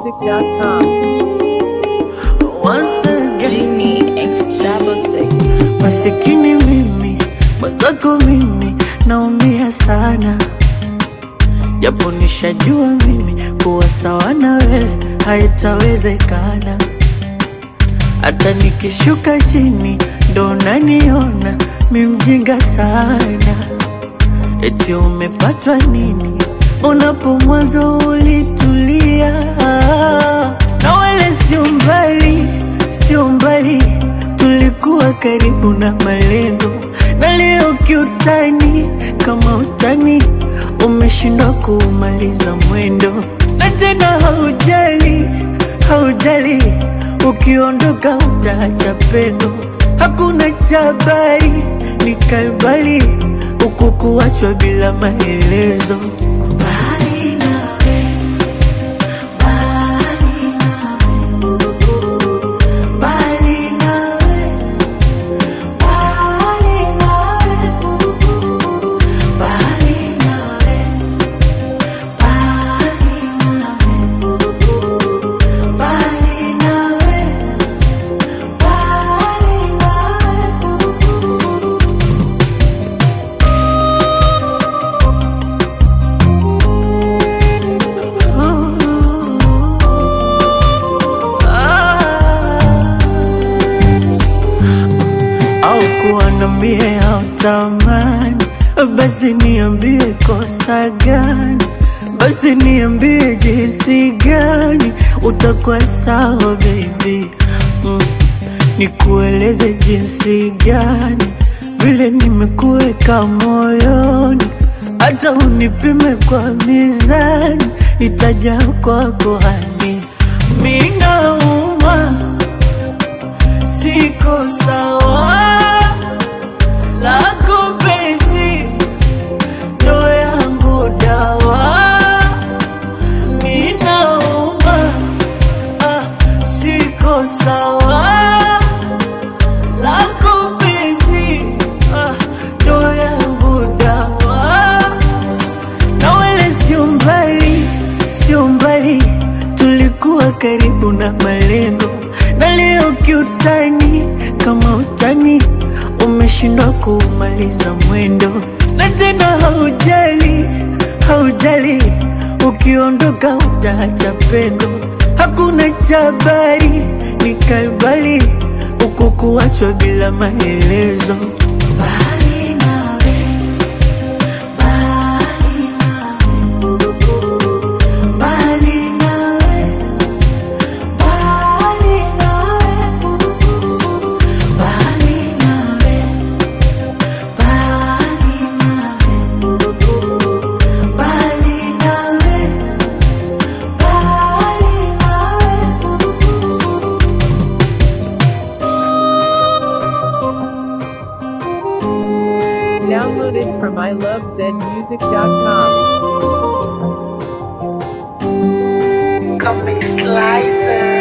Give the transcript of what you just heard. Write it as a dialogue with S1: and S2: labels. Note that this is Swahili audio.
S1: MaxZedMusic.com.
S2: Once again,
S3: Genie X66.
S2: masikini mimi, mwenzako mimi, naumia sana, japo nishajua mimi kuwa sawa na wewe haitawezekana. Hata nikishuka chini ndo naniona mi mjinga sana. Eti umepatwa nini unapo mwanzo ulitulia? Na wale sio mbali, tulikuwa karibu na malengo. Na leo kiutani, kama utani umeshindwa kuumaliza mwendo. Na tena haujali, ukiondoka utaacha pendo. Hakuna chabari, nikaibali huku kuachwa bila maelezo. Bali nawe, bali nawe, bali nawe, bali nawe, bali nawe, bali nawe, bali au kuwa na mie au tamani, basi niambie kosa gani, basi niambie jinsi gani utakuwa sawa baby. Nikueleze jinsi gani vile nimekuweka moyoni, hata unipime kwa mizani, nitaja kwako hani. Mimi nauma, siko sawa, lako penzi ndo yangu dawa. Mimi nauma, siko sawa, lako penzi ndo yangu dawa. Na wale sio mbali, tulikuwa karibu na malengo. Na leo kiutani, kama utani umeshindwa kuumaliza mwendo. Na tena haujali, ukiondoka utaacha pengo. Hakuna chabari, nikaibali huku kuachwa bila maelezo. Bali nawe, bali nawe, bali nawe, bali nawe, bali nawe, bali nawe, bali nawe, bali nawe.
S1: Download it from ilovezedmusic.com.
S2: Comic Slicer.